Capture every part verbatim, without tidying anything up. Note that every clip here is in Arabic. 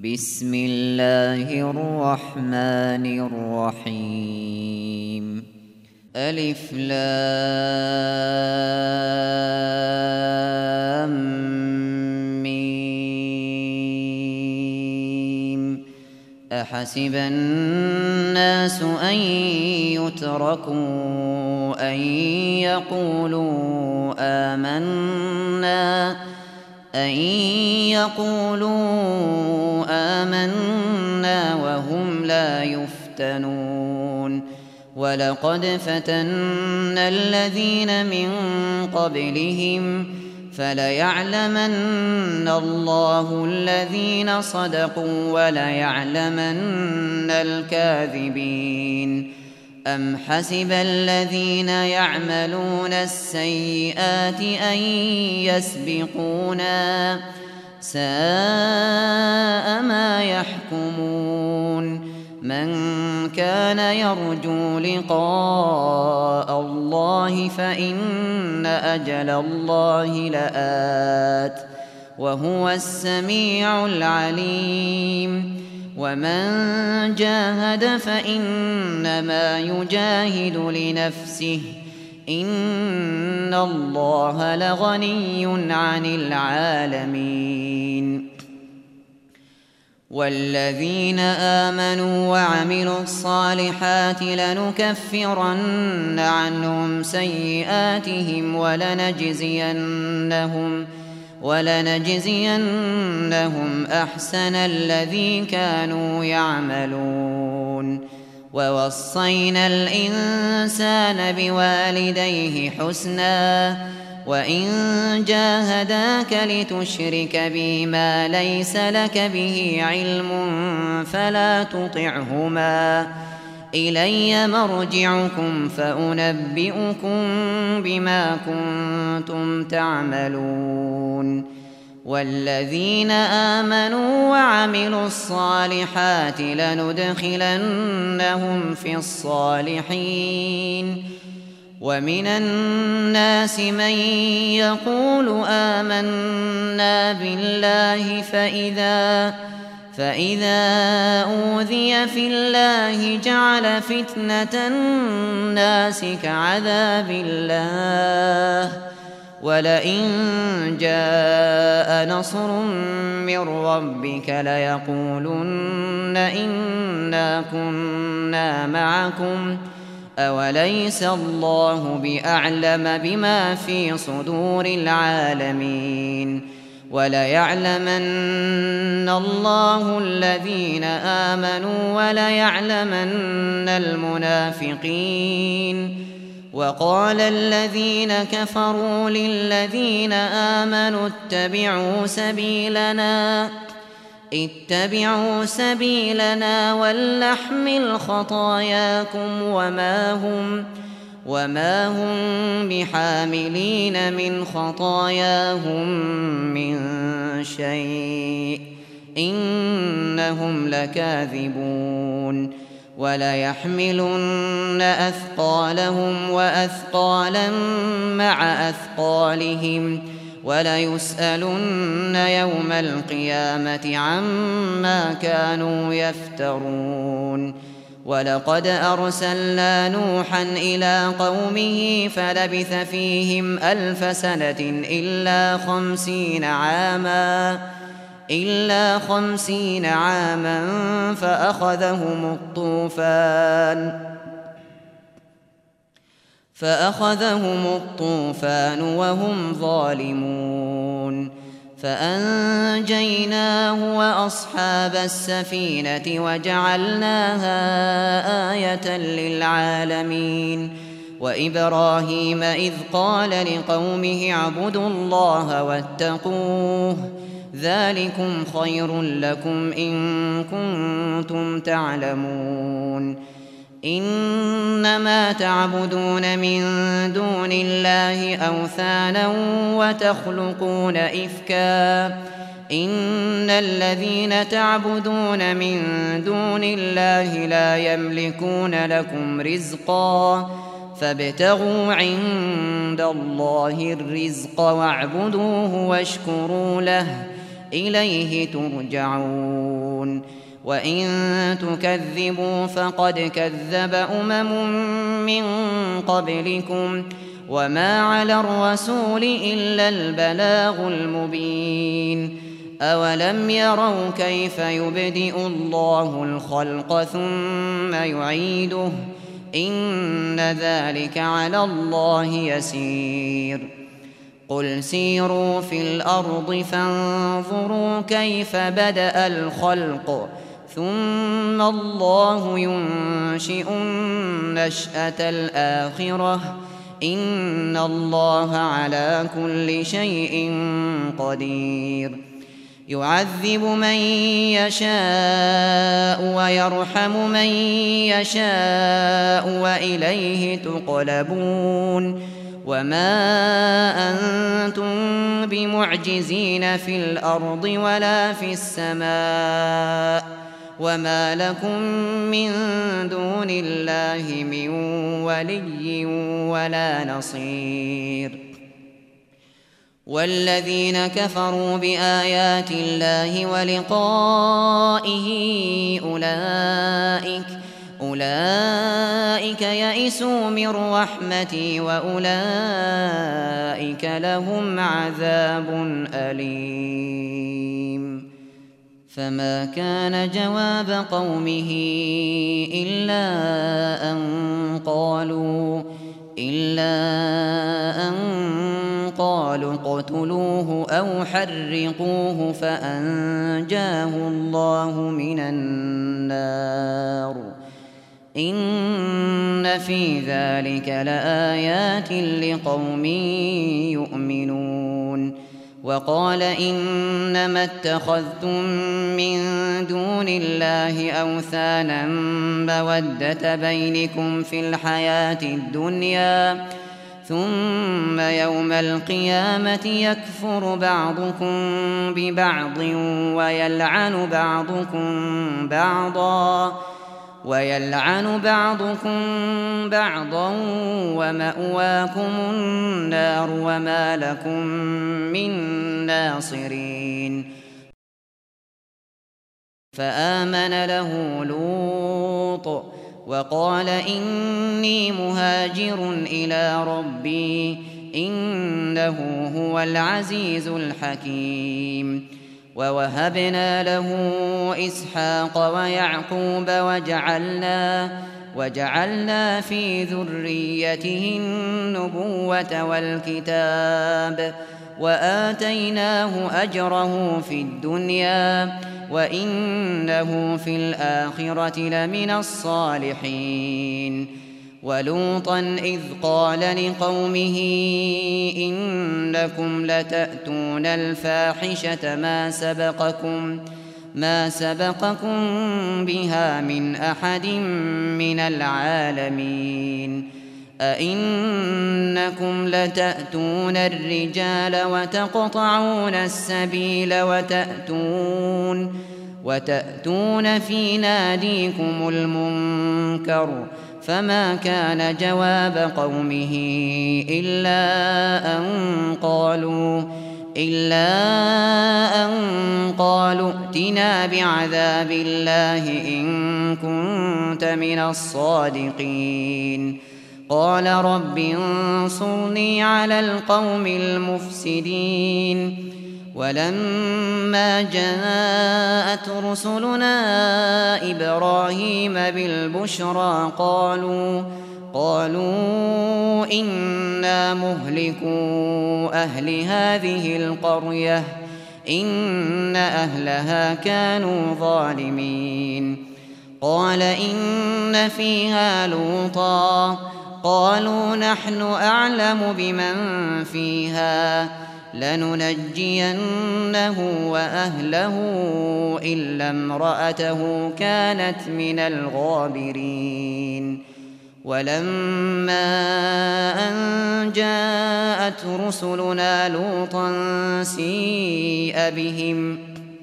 بسم الله الرحمن الرحيم ألف لام ميم أحسب الناس أن يتركوا أن يقولوا آمنا أن يقولوا آمنا وهم لا يفتنون ولقد فتنا الذين من قبلهم فليعلمن الله الذين صدقوا وليعلمن الكاذبين أم حسب الذين يعملون السيئات أن يسبقونا ساء ما يحكمون من كان يرجو لقاء الله فإن أجل الله لآت وهو السميع العليم ومن جاهد فإنما يجاهد لنفسه إن الله لغني عن العالمين والذين آمنوا وعملوا الصالحات لنكفرن عنهم سيئاتهم ولنجزينهم ولنجزينهم أحسن الذي كانوا يعملون ووصينا الإنسان بوالديه حسنا وإن جاهداك لتشرك بي ما ليس لك به علم فلا تطعهما إلي مرجعكم فأنبئكم بما كنتم تعملون والذين آمنوا وعملوا الصالحات لندخلنهم في الصالحين ومن الناس من يقول آمنا بالله فإذا فإذا أوذي في الله جعل فتنة الناس كعذاب الله ولئن جاء نصر من ربك ليقولن إنا كنا معكم أوليس الله بأعلم بما في صدور العالمين وليعلمن الله الذين آمنوا وليعلمن المنافقين وقال الذين كفروا للذين آمنوا اتبعوا سبيلنا اتبعوا سبيلنا ولنحمل خطاياكم وما هم وما هم بحاملين من خطاياهم من شيء إنهم لكاذبون وليحملن أثقالهم وأثقالا مع أثقالهم وليسألن يوم القيامة عما كانوا يفترون ولقد أرسلنا نوحا إلى قومه فلبث فيهم ألف سنة إلا خمسين عاما إلا خمسين عاما فأخذهم الطوفان فأخذهم الطوفان وهم ظالمون فأنجيناه وأصحاب السفينة وجعلناها آية للعالمين وإبراهيم إذ قال لقومه اعبدوا الله واتقوه ذلكم خير لكم إن كنتم تعلمون إنما تعبدون من دون الله أوثانا وتخلقون إفكا إن الذين تعبدون من دون الله لا يملكون لكم رزقا فابتغوا عند الله الرزق واعبدوه واشكروا له إليه ترجعون يعلمون وإن تكذبوا فقد كذب أمم من قبلكم وما على الرسول إلا البلاغ المبين أولم يروا كيف يبدئ الله الخلق ثم يعيده إن ذلك على الله يسير قل سيروا في الأرض فانظروا كيف بدأ الخلق ثم الله ينشئ النشأة الآخرة إن الله على كل شيء قدير يعذب من يشاء ويرحم من يشاء وإليه تقلبون وما أنتم بمعجزين في الأرض ولا في السماء وما لكم من دون الله من ولي ولا نصير والذين كفروا بآيات الله ولقائه أولئك أولئك يئسوا من رحمتي وأولئك لهم عذاب أليم فما كان جواب قومه إلا أن قالوا إلا أن قالوا اقتلوه أو حرقوه فأنجاه الله من النار إن في ذلك لآيات لقوم يؤمنون وقال إنما اتخذتم من دون الله أوثانا مودة بينكم في الحياة الدنيا ثم يوم القيامة يكفر بعضكم ببعض ويلعن بعضكم بعضا ويلعن بعضكم بعضا ومأواكم النار وما لكم من ناصرين فآمن له لوط وقال إني مهاجر إلى ربي إنه هو العزيز الحكيم ووهبنا له إسحاق ويعقوب وجعلنا وجعلنا في ذريته النبوة والكتاب وآتيناه أجره في الدنيا وإنه في الآخرة لمن الصالحين ولوطا إذ قال لقومه إنكم لتأتون الفاحشة ما سبقكم ما سبقكم بها من أحد من العالمين أئنكم لتأتون الرجال وتقطعون السبيل وتأتون وتأتون في ناديكم المنكر فما كان جواب قومه إلا أن قالوا إلا أن قالوا ائتنا بعذاب الله إن كنت من الصادقين قال رب انصرني على القوم المفسدين ولما جاءت رسلنا إبراهيم بالبشرى قالوا قالوا إنا مهلكو أهل هذه القرية إن أهلها كانوا ظالمين قال إن فيها لوطا قالوا نحن أعلم بمن فيها لننجينه وأهله إلا امرأته كانت من الغابرين ولما أن جاءت رسلنا لوطا سيء بهم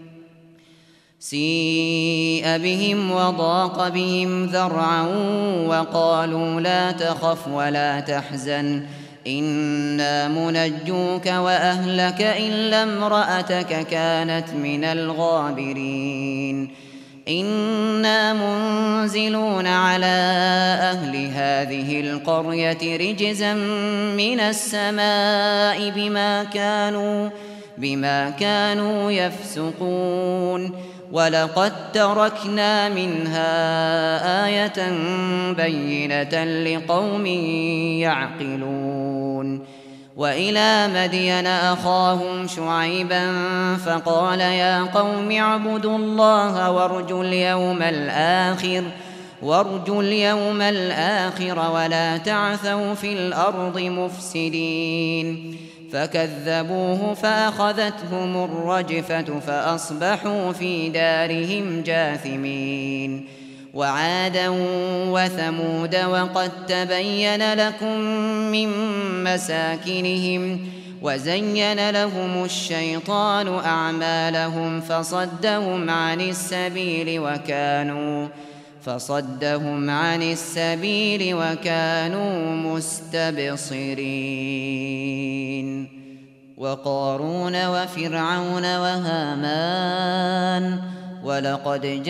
سيء بهم وضاق بهم ذرعا وقالوا لا تخف ولا تحزن إنا منجوك وأهلك إلا امرأتك كانت من الغابرين إنا منزلون على أهل هذه القرية رجزا من السماء بما كانوا بما كانوا يفسقون ولقد تركنا منها آية بينة لقوم يعقلون وإلى مدين أخاهم شعيبا فقال يا قوم اعبدوا الله وارجوا اليوم الآخر وارجوا اليوم الآخر ولا تعثوا في الأرض مفسدين فكذبوه فأخذتهم الرجفة فأصبحوا في دارهم جاثمين وعادا وثمود وقد تبين لكم من مساكنهم وزين لهم الشيطان أعمالهم فصدهم عن السبيل وكانوا فصدهم عن السبيل وكانوا مستبصرين وقارون وفرعون وهامان ولقد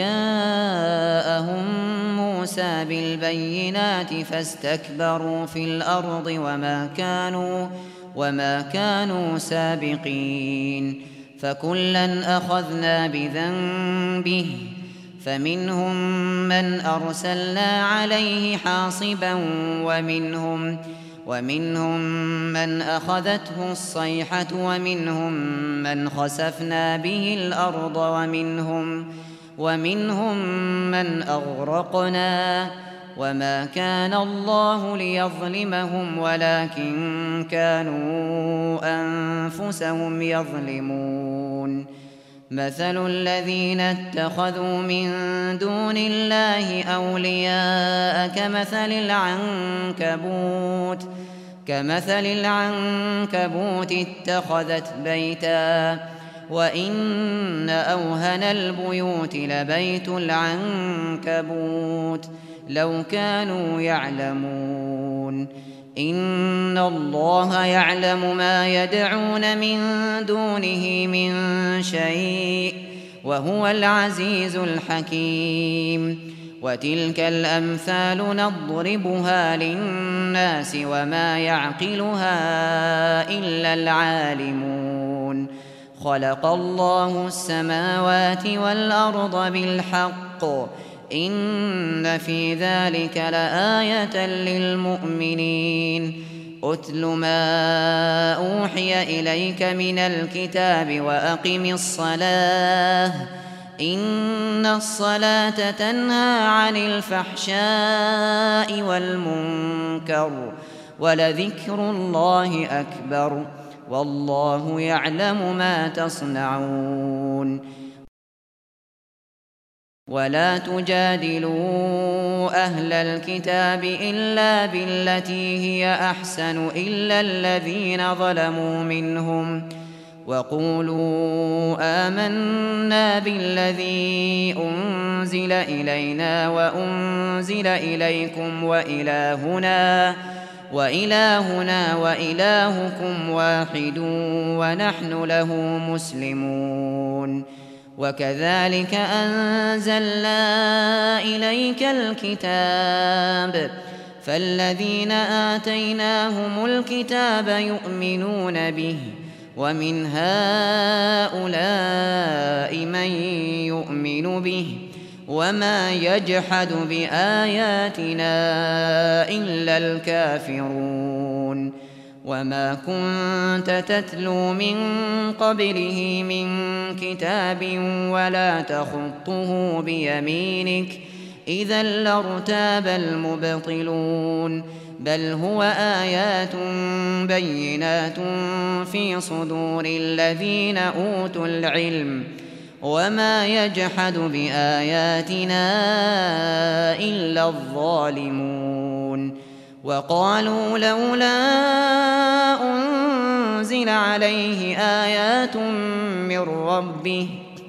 جاءهم موسى بالبينات فاستكبروا في الأرض وما كانوا وما كانوا سابقين فكلا أخذنا بذنبه فمنهم من أرسلنا عليه حاصبا ومنهم ومنهم من أخذته الصيحة ومنهم من خسفنا به الأرض ومنهم ومنهم من أغرقنا وما كان الله ليظلمهم ولكن كانوا أنفسهم يظلمون مثل الذين اتخذوا من دون الله أولياء كمثل العنكبوت كمثل العنكبوت اتخذت بيتا وإن أوهن البيوت لبيت العنكبوت لو كانوا يعلمون إن الله يعلم ما يدعون من دونه من شيء وهو العزيز الحكيم وتلك الأمثال نضربها للناس وما يعقلها إلا العالمون خلق الله السماوات والأرض بالحق إن في ذلك لآية للمؤمنين أتل ما أوحي إليك من الكتاب وأقم الصلاة إن الصلاة تنهى عن الفحشاء والمنكر ولذكر الله أكبر والله يعلم ما تصنعون ولا تجادلوا أهل الكتاب إلا بالتي هي أحسن إلا الذين ظلموا منهم وقولوا آمنا بالذي أنزل إلينا وأنزل إليكم وإلهنا وإلهنا وإلهكم واحد ونحن له مسلمون وكذلك أنزلنا إليك الكتاب فالذين آتيناهم الكتاب يؤمنون به ومن هؤلاء من يؤمن به وما يجحد بآياتنا إلا الكافرون وما كنت تتلو من قبله من كتاب ولا تخطه بيمينك إذا لارتاب المبطلون بل هو آيات بينات في صدور الذين أوتوا العلم وما يجحد بآياتنا إلا الظالمون وقالوا لولا أنزل عليه آيات من ربه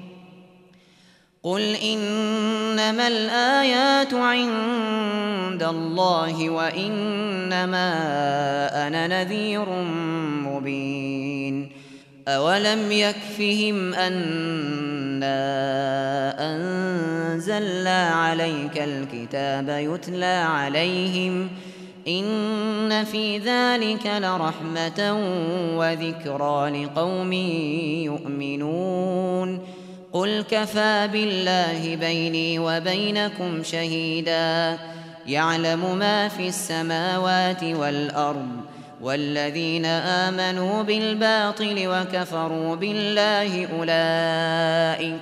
قل إنما الآيات عند الله وإنما أنا نذير مبين أولم يكفهم أنا أنزلنا أنزلنا عليك الكتاب يتلى عليهم إن في ذلك لرحمة وذكرى لقوم يؤمنون قل كفى بالله بيني وبينكم شهيدا يعلم ما في السماوات والأرض والذين آمنوا بالباطل وكفروا بالله أولئك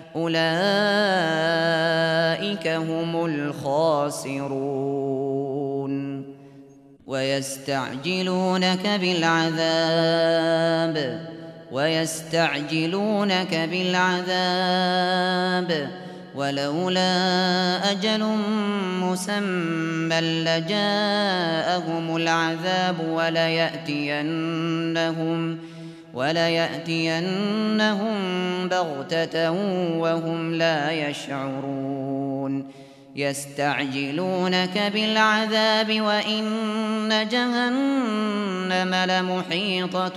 أولئك هم الخاسرون ويستعجلونك بالعذاب ويستعجلونك بالعذاب ولولا أجل مسمى لجاءهم العذاب وليأتينهم وليأتينهم بغتة وهم لا يشعرون يستعجلونك بالعذاب وإن جهنم لمحيطة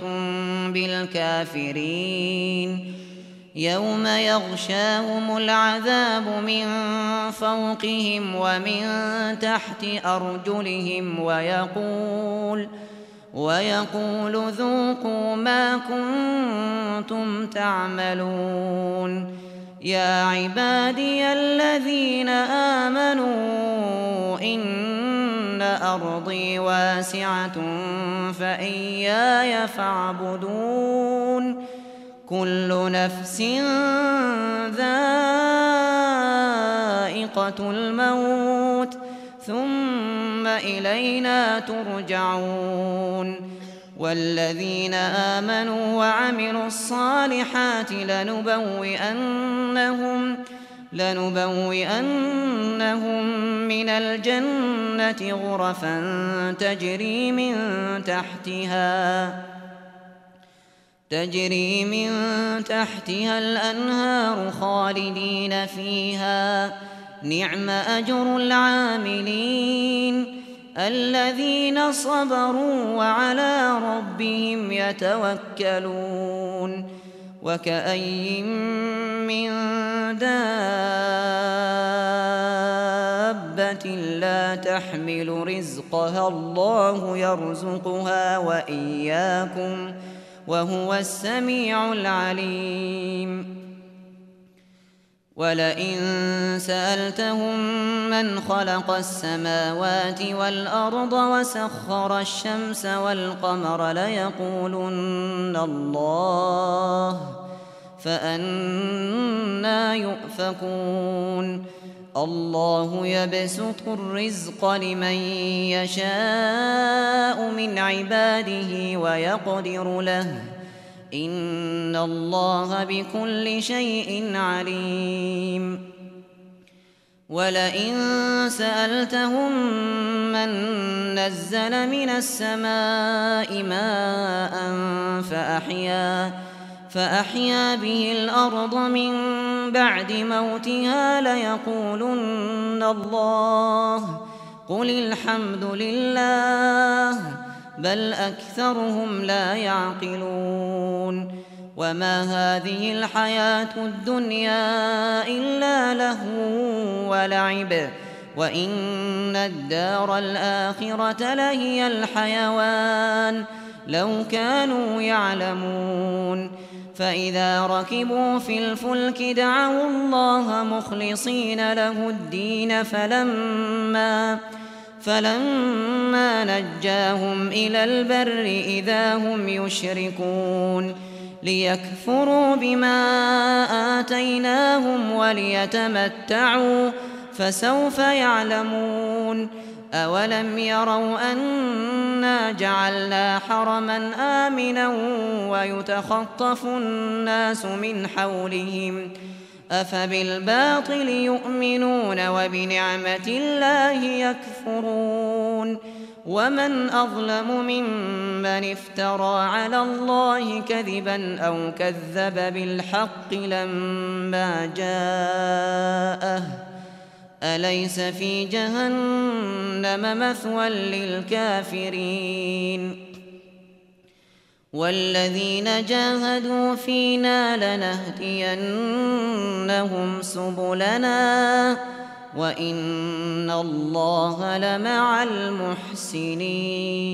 بالكافرين يوم يغشاهم العذاب من فوقهم ومن تحت أرجلهم ويقول ويقول ذوقوا ما كنتم تعملون يا عبادي الذين آمنوا إن أرضي واسعة فإياي فاعبدون كل نفس ذائقة الموت ثم إلينا ترجعون والذين آمنوا وعملوا الصالحات لنبوئنهم لنبوئنهم من الجنة غرفا تجري من تحتها تجري من تحتها الأنهار خالدين فيها نعم أجر العاملين الذين صبروا وعلى ربهم يتوكلون وكأي من دابة لا تحمل رزقها الله يرزقها وإياكم وهو السميع العليم ولئن سألتهم من خلق السماوات والأرض وسخر الشمس والقمر ليقولن الله فأنى يؤفكون الله يبسط الرزق لمن يشاء من عباده ويقدر له إن الله بكل شيء عليم ولئن سألتهم من نزل من السماء ماء فأحيا فأحيا به الأرض من بعد موتها ليقولن الله قل الحمد لله بل أكثرهم لا يعقلون وما هذه الحياة الدنيا إلا لهو ولعب وإن الدار الآخرة لهي الحيوان لو كانوا يعلمون فإذا ركبوا في الفلك دعوا الله مخلصين له الدين فلما فلما نجاهم إلى البر إذا هم يشركون ليكفروا بما آتيناهم وليتمتعوا فسوف يعلمون أولم يروا أنا جعلنا حرما آمنا ويتخطف الناس من حولهم أفبالباطل يؤمنون وبنعمة الله يكفرون ومن أظلم ممن افترى على الله كذبا أو كذب بالحق لما جاءه أليس في جهنم مثوى للكافرين والذين جاهدوا فينا لنهدينهم سبلنا وإن الله لمع المحسنين